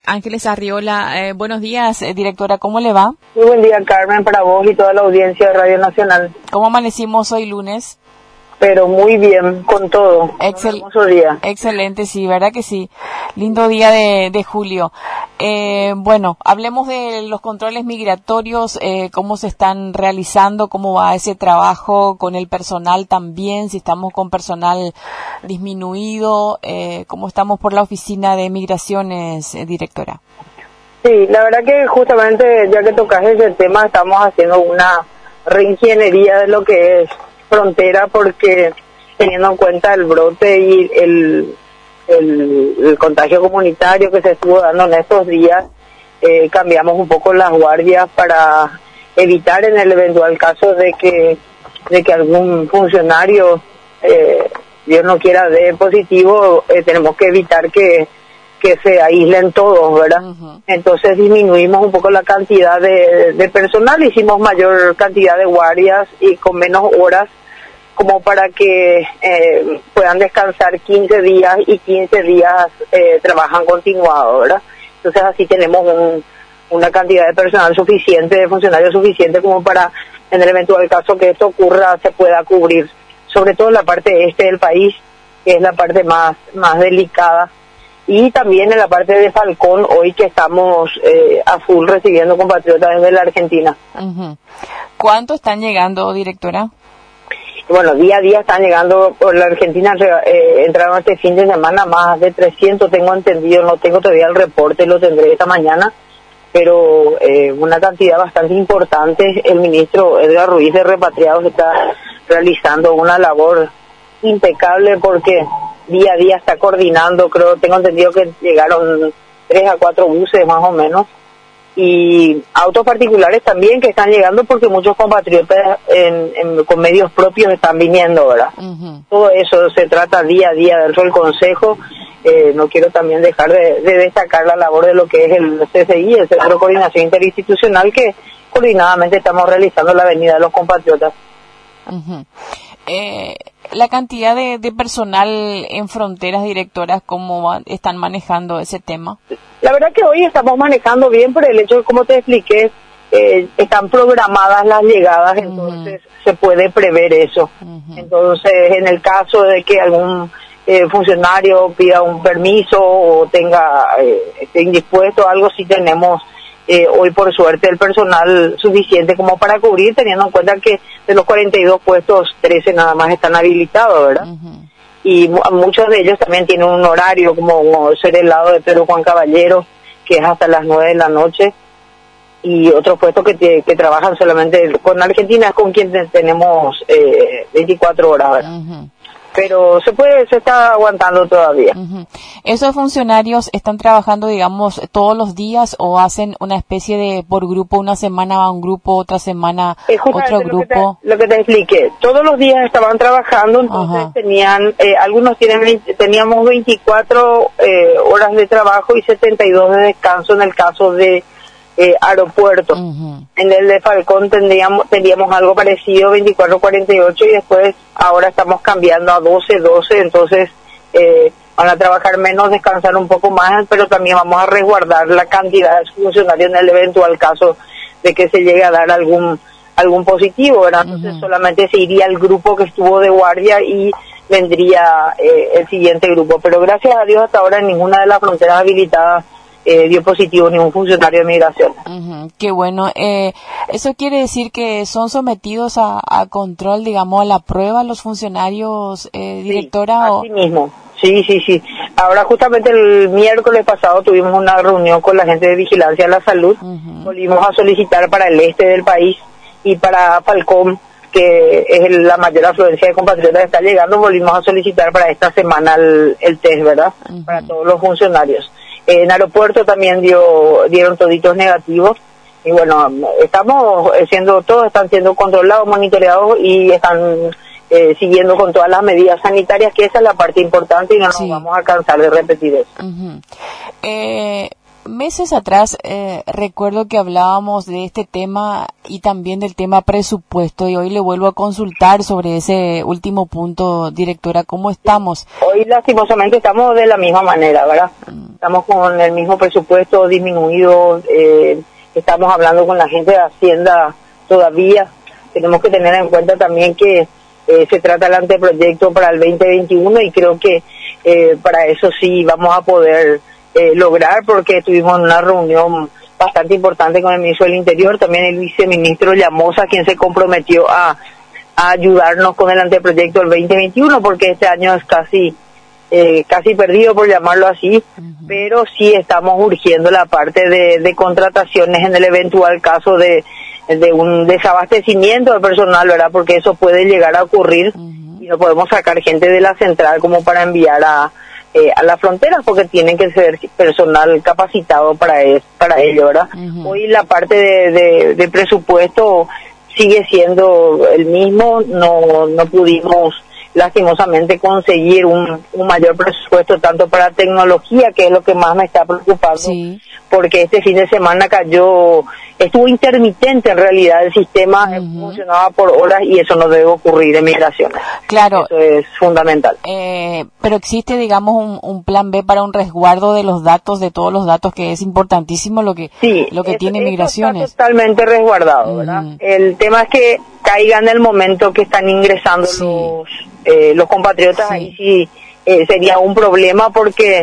Ángeles Arriola, buenos días, directora, ¿cómo le va? Muy buen día, Carmen, para vos y toda la audiencia de Radio Nacional. ¿Cómo amanecimos hoy lunes? Pero muy bien, con todo. Un hermoso día. Excelente, sí, ¿verdad que sí? Lindo día de julio. Bueno, hablemos de los controles migratorios, cómo se están realizando, cómo va ese trabajo con el personal también, si estamos con personal disminuido, cómo estamos por la oficina de migraciones, directora. Sí, la verdad que justamente ya que tocas ese tema, estamos haciendo una reingeniería de lo que es frontera, porque teniendo en cuenta el brote y el contagio comunitario que se estuvo dando en estos días, cambiamos un poco las guardias para evitar en el eventual caso de que algún funcionario, Dios no quiera, dé positivo, tenemos que evitar que se aíslen todos, ¿verdad? Uh-huh. Entonces disminuimos un poco la cantidad de personal, hicimos mayor cantidad de guardias y con menos horas, como para que puedan descansar 15 días y 15 días trabajan continuado, ¿verdad? Entonces así tenemos una cantidad de personal suficiente, de funcionarios suficiente como para, en el eventual caso que esto ocurra, se pueda cubrir, sobre todo en la parte este del país, que es la parte más delicada, y también en la parte de Falcón, hoy que estamos a full recibiendo compatriotas desde la Argentina. Uh-huh. ¿Cuántos están llegando, directora? Bueno, día a día están llegando por la Argentina, entraron este fin de semana más de 300, tengo entendido, no tengo todavía el reporte, lo tendré esta mañana, pero una cantidad bastante importante. El ministro Edgar Ruiz de Repatriados está realizando una labor impecable porque día a día está coordinando, tengo entendido que llegaron 3 a 4 buses más o menos, y autos particulares también que están llegando porque muchos compatriotas con medios propios están viniendo, ¿verdad? Uh-huh. Todo eso se trata día a día dentro del Consejo. No quiero también dejar de destacar la labor de lo que es el CCI, el Centro de Coordinación Interinstitucional, que coordinadamente estamos realizando la venida de los compatriotas. Uh-huh. La cantidad de personal en fronteras, directoras, ¿cómo están manejando ese tema? La verdad que hoy estamos manejando bien por el hecho de, como te expliqué, están programadas las llegadas, entonces se puede prever eso. Entonces, en el caso de que algún funcionario pida un permiso o esté indispuesto a algo, sí tenemos hoy por suerte el personal suficiente como para cubrir, teniendo en cuenta que de los 42 puestos, 13 nada más están habilitados, ¿verdad? Uh-huh. Y muchos de ellos también tienen un horario, como ser el lado de Pedro Juan Caballero, que es hasta las 9 de la noche, y otros puestos que trabajan solamente con Argentina, con quien tenemos 24 horas, ¿verdad? Uh-huh. Pero se está aguantando todavía. Uh-huh. ¿Esos funcionarios están trabajando, digamos, todos los días o hacen una especie de por grupo, una semana va un grupo, otra semana otro grupo? Lo que te expliqué, todos los días estaban trabajando, entonces uh-huh. tenían, algunos teníamos 24 horas de trabajo y 72 de descanso en el caso de aeropuerto. Uh-huh. En el de Falcón tendríamos algo parecido, 24-48, y después ahora estamos cambiando a 12-12, entonces van a trabajar menos, descansar un poco más, pero también vamos a resguardar la cantidad de funcionarios en el eventual caso de que se llegue a dar algún positivo, ¿verdad? Entonces uh-huh. solamente se iría el grupo que estuvo de guardia y vendría el siguiente grupo, pero gracias a Dios hasta ahora en ninguna de las fronteras habilitadas dio positivo ningún funcionario de migración. Uh-huh, qué bueno. ¿Eso quiere decir que son sometidos a control, digamos, a la prueba los funcionarios, directora? Sí, así mismo. Sí. Ahora justamente el miércoles pasado tuvimos una reunión con la gente de Vigilancia de la Salud. Uh-huh. Volvimos a solicitar para el este del país y para Falcón, que es la mayor afluencia de compatriotas que está llegando, volvimos a solicitar para esta semana el test, ¿verdad? Uh-huh. Para todos los funcionarios. En aeropuerto también dieron toditos negativos y bueno, todos están siendo controlados, monitoreados y están siguiendo con todas las medidas sanitarias, que esa es la parte importante y no nos vamos a cansar de repetir eso. Uh-huh. meses atrás recuerdo que hablábamos de este tema y también del tema presupuesto, y hoy le vuelvo a consultar sobre ese último punto, directora. ¿Cómo estamos? Hoy lastimosamente estamos de la misma manera, ¿verdad? Estamos con el mismo presupuesto disminuido, estamos hablando con la gente de Hacienda todavía. Tenemos que tener en cuenta también que se trata el anteproyecto para el 2021 y creo que para eso sí vamos a poder lograr, porque tuvimos una reunión bastante importante con el ministro del Interior, también el viceministro Llamosa, quien se comprometió a ayudarnos con el anteproyecto del 2021, porque este año es casi perdido, por llamarlo así, pero sí estamos urgiendo la parte de contrataciones en el eventual caso de un desabastecimiento de personal, ¿verdad? Porque eso puede llegar a ocurrir y no podemos sacar gente de la central como para enviar a las fronteras, porque tienen que ser personal capacitado para ello, ¿verdad? Hoy la parte de presupuesto sigue siendo el mismo, no pudimos lastimosamente conseguir un mayor presupuesto tanto para tecnología, que es lo que más me está preocupando, porque este fin de semana estuvo intermitente en realidad el sistema, funcionaba por horas y eso no debe ocurrir en migraciones. Claro. Eso es fundamental. Pero existe, digamos, un plan B para un resguardo de los datos, de todos los datos, que es importantísimo lo que tiene migraciones. Está totalmente resguardado, ¿verdad? El tema es que caiga en el momento que están ingresando los compatriotas, ahí sí sería un problema, porque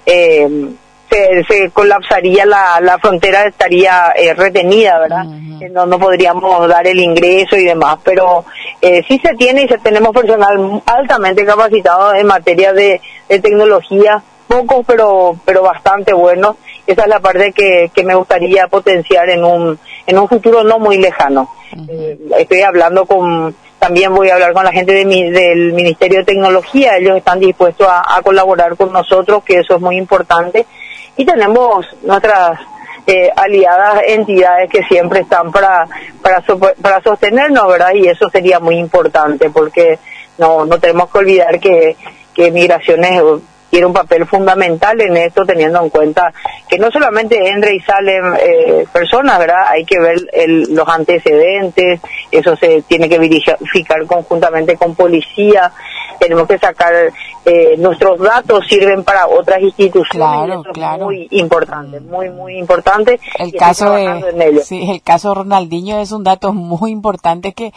se colapsaría la frontera, estaría retenida, ¿verdad? No podríamos dar el ingreso y demás, pero sí se tiene y tenemos personal altamente capacitado en materia de tecnología, pocos pero bastante buenos. Esa es la parte que me gustaría potenciar en un futuro no muy lejano. Estoy hablando también voy a hablar con la gente del Ministerio de Tecnología, ellos están dispuestos a colaborar con nosotros, que eso es muy importante, y tenemos nuestras aliadas entidades que siempre están para sostenernos, ¿verdad? Y eso sería muy importante, porque no tenemos que olvidar que Migraciones tiene un papel fundamental en esto, teniendo en cuenta que no solamente entran y salen personas, ¿verdad? Hay que ver los antecedentes, eso se tiene que verificar conjuntamente con policía, tenemos que sacar nuestros datos, sirven para otras instituciones, y eso es muy importante, muy importante. El caso el caso Ronaldinho es un dato muy importante que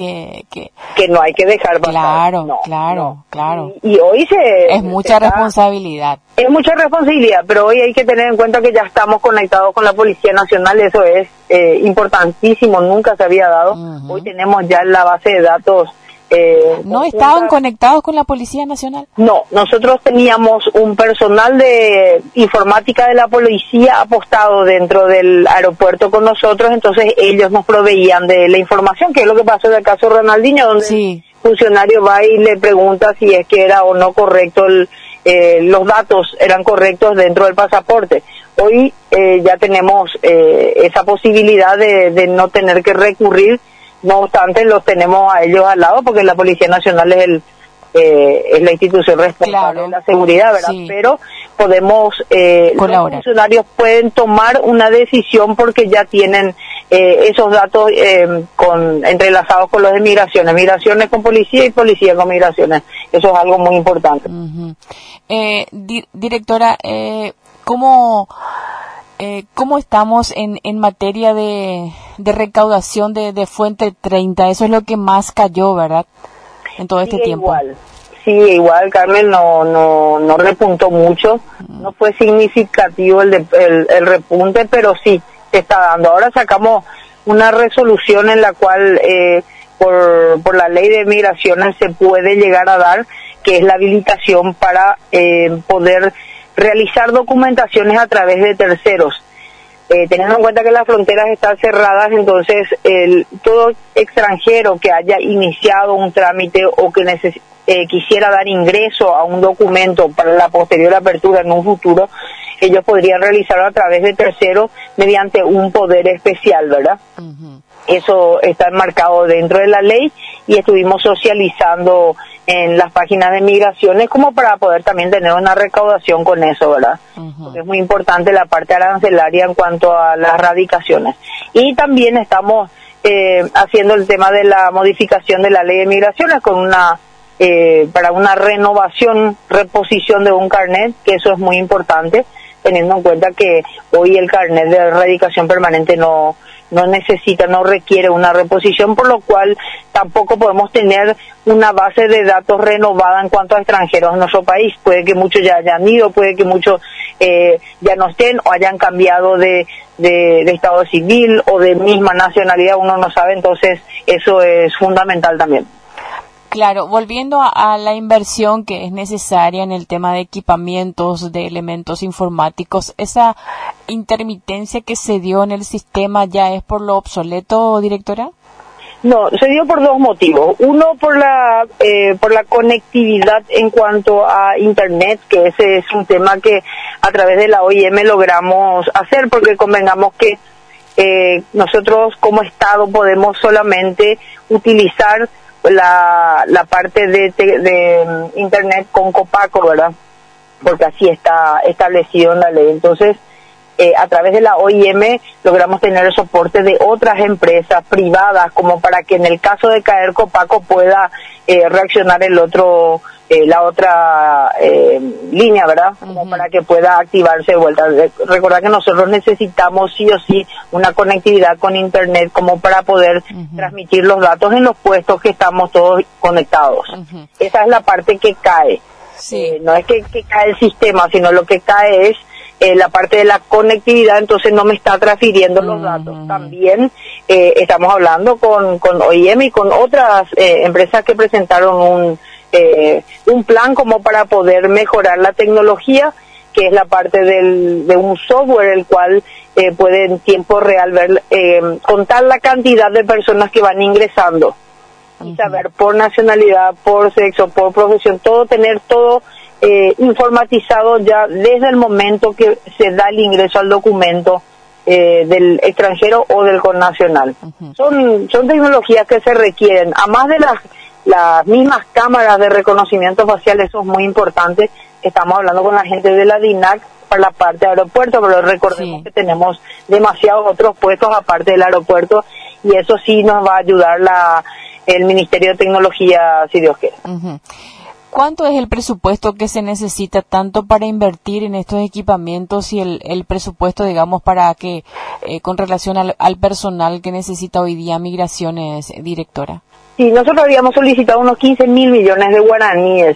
no hay que dejar pasar. Claro. Y hoy es mucha responsabilidad. Es mucha responsabilidad, pero hoy hay que tener en cuenta que ya estamos conectados con la Policía Nacional, eso es importantísimo, nunca se había dado. Hoy tenemos ya la base de datos. ¿No estaban conectados con la Policía Nacional? No, nosotros teníamos un personal de informática de la policía apostado dentro del aeropuerto con nosotros, entonces ellos nos proveían de la información, que es lo que pasó en el caso Ronaldinho, donde el funcionario va y le pregunta si es que era o no correcto, los datos eran correctos dentro del pasaporte. Hoy ya tenemos esa posibilidad de no tener que recurrir. No obstante, los tenemos a ellos al lado, porque la Policía Nacional es la institución responsable de la seguridad, ¿verdad? Pero podemos, los funcionarios pueden tomar una decisión porque ya tienen esos datos entrelazados con los de migraciones con policía y policía con migraciones. Eso es algo muy importante. Directora, ¿cómo estamos en materia de recaudación de Fuente 30? Eso es lo que más cayó, ¿verdad? En todo este tiempo. Igual, Carmen, no repuntó mucho. No fue significativo el repunte, pero sí se está dando. Ahora sacamos una resolución en la cual por la ley de migraciones se puede llegar a dar, que es la habilitación para poder realizar documentaciones a través de terceros. Teniendo en cuenta que las fronteras están cerradas, entonces todo extranjero que haya iniciado un trámite o que quisiera dar ingreso a un documento para la posterior apertura en un futuro, ellos podrían realizarlo a través de terceros mediante un poder especial, ¿verdad? Eso está enmarcado dentro de la ley y estuvimos socializando en las páginas de migraciones como para poder también tener una recaudación con eso, ¿verdad? Porque es muy importante la parte arancelaria en cuanto a las radicaciones. Y también estamos haciendo el tema de la modificación de la ley de migraciones con para una renovación, reposición de un carnet, que eso es muy importante, teniendo en cuenta que hoy el carnet de erradicación permanente no requiere una reposición, por lo cual tampoco podemos tener una base de datos renovada en cuanto a extranjeros en nuestro país. Puede que muchos ya hayan ido, puede que muchos ya no estén o hayan cambiado de estado civil o de misma nacionalidad, uno no sabe, entonces eso es fundamental también. Claro, volviendo a la inversión que es necesaria en el tema de equipamientos, de elementos informáticos, ¿esa intermitencia que se dio en el sistema ya es por lo obsoleto, directora? No, se dio por dos motivos. Uno, por la conectividad en cuanto a Internet, que ese es un tema que a través de la OIM logramos hacer, porque convengamos que nosotros como Estado podemos solamente utilizar la parte de Internet con Copaco, ¿verdad? Porque así está establecido en la ley. Entonces, a través de la OIM logramos tener el soporte de otras empresas privadas, como para que en el caso de caer Copaco pueda reaccionar la otra línea, ¿verdad? Como para que pueda activarse de vuelta. Recordad que nosotros necesitamos sí o sí una conectividad con Internet como para poder transmitir los datos en los puestos que estamos todos conectados. Esa es la parte que cae. Sí. No es que cae el sistema, sino lo que cae es la parte de la conectividad, entonces no me está transfiriendo los datos. También estamos hablando con OIM y con otras empresas que presentaron un plan como para poder mejorar la tecnología, que es la parte de un software el cual puede en tiempo real ver, contar la cantidad de personas que van ingresando y saber por nacionalidad, por sexo, por profesión, tener todo informatizado ya desde el momento que se da el ingreso al documento del extranjero o del connacional. Son tecnologías que se requieren, además de las mismas cámaras de reconocimiento facial, eso es muy importante. Estamos hablando con la gente de la DINAC para la parte de aeropuerto, pero recordemos que tenemos demasiados otros puestos aparte del aeropuerto, y eso sí nos va a ayudar el Ministerio de Tecnología, si Dios quiere. ¿Cuánto es el presupuesto que se necesita tanto para invertir en estos equipamientos y el presupuesto, digamos, para que con relación al personal que necesita hoy día Migraciones, directora? Sí, nosotros habíamos solicitado unos 15 mil millones de guaraníes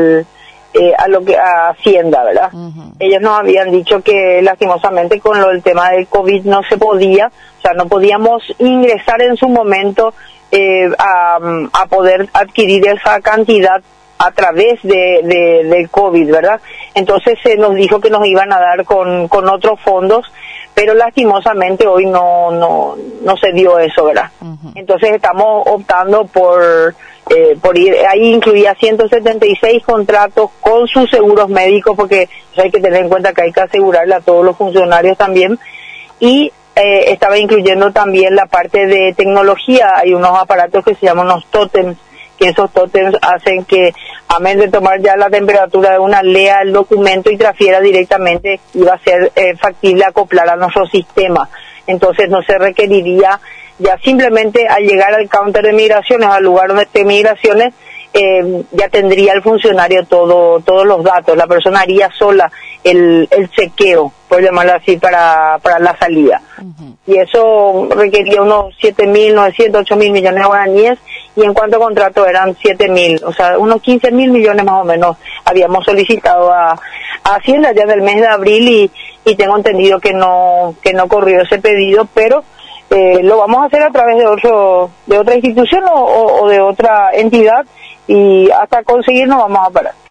a Hacienda, ¿verdad? Ellos nos habían dicho que lastimosamente con el tema del COVID no se podía, o sea, no podíamos ingresar en su momento a poder adquirir esa cantidad a través del COVID, ¿verdad? Entonces se nos dijo que nos iban a dar con otros fondos, pero lastimosamente hoy no se dio eso, ¿verdad? Entonces estamos optando por ir, ahí incluía 176 contratos con sus seguros médicos, porque hay que tener en cuenta que hay que asegurarle a todos los funcionarios también, y estaba incluyendo también la parte de tecnología. Hay unos aparatos que se llaman los tótems, que esos tótems hacen que, a menos de tomar ya la temperatura de una, lea el documento y transfiera directamente, y va a ser factible acoplar a nuestro sistema. Entonces no se requeriría ya simplemente al llegar al counter de migraciones, al lugar donde esté migraciones, ya tendría el funcionario todos los datos. La persona haría sola el chequeo, por llamarlo así, para la salida. Y eso requería unos 7.900, 8.000 millones de guaraníes, y en cuanto a contrato eran 7.000, o sea, unos 15.000 millones más o menos habíamos solicitado a Hacienda ya del mes de abril, y tengo entendido que no corrió ese pedido, pero lo vamos a hacer a través de otra institución o de otra entidad, y hasta conseguir no vamos a parar.